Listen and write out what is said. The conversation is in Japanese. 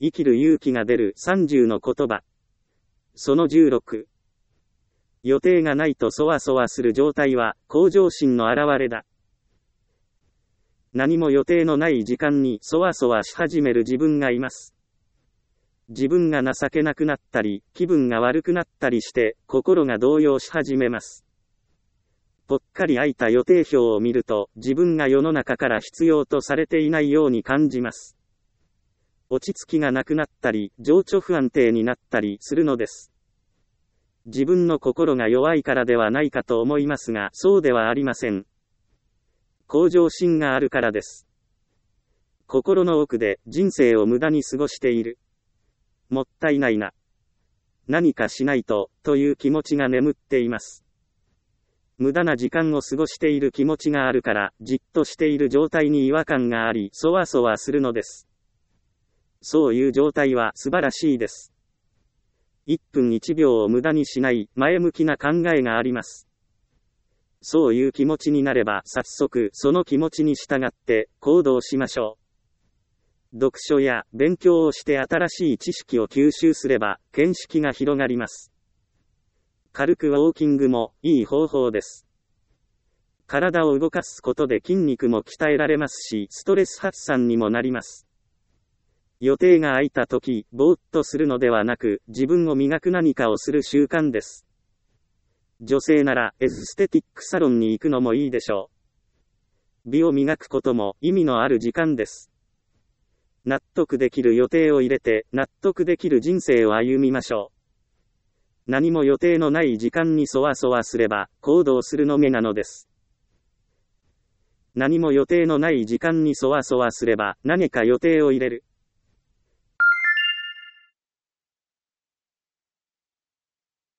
生きる勇気が出る30の言葉。その16。予定がないとそわそわする状態は向上心の表れだ。何も予定のない時間にそわそわし始める自分がいます。自分が情けなくなったり、気分が悪くなったりして、心が動揺し始めます。ぽっかり空いた予定表を見ると、自分が世の中から必要とされていないように感じます。落ち着きがなくなったり、情緒不安定になったりするのです。自分の心が弱いからではないかと思いますが、そうではありません。向上心があるからです。心の奥で人生を無駄に過ごしている。もったいないな。何かしないと、という気持ちが眠っています。無駄な時間を過ごしている気持ちがあるから、じっとしている状態に違和感があり、そわそわするのです。そういう状態は素晴らしいです。1分1秒を無駄にしない前向きな考えがあります。そういう気持ちになれば早速その気持ちに従って行動しましょう。読書や勉強をして新しい知識を吸収すれば見識が広がります。軽くウォーキングもいい方法です。体を動かすことで筋肉も鍛えられますし、ストレス発散にもなります。予定が空いた時、ぼーっとするのではなく、自分を磨く何かをする習慣です。女性ならエステティックサロンに行くのもいいでしょう。美を磨くことも意味のある時間です。納得できる予定を入れて、納得できる人生を歩みましょう。何も予定のない時間にそわそわすれば、行動するのみなのです。何も予定のない時間にそわそわすれば、何か予定を入れる。